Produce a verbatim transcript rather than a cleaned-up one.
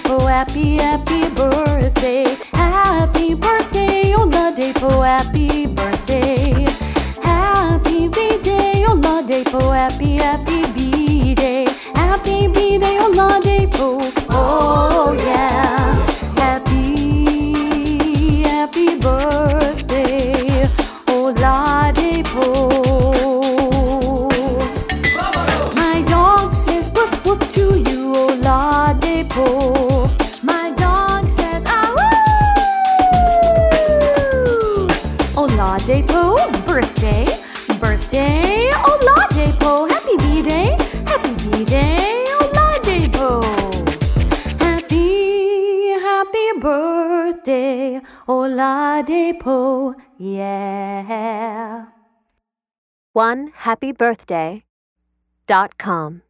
Oladipo, happy, happy birthday. Happy birthday, Oladipo, happy birthday. Happy B-Day, Oladipo, happy, happy B-Day. Happy B-Day, Oladipo, oh yeah. Happy, happy birthday, Oladipo. My dog says woof woof to you, Oladipo. My dog says ah woo. Oladipo, birthday, birthday, Oladipo. Happy B-Day, happy B-Day, Oladipo. Happy, happy birthday, Oladipo, yeah. one happy birthday dot com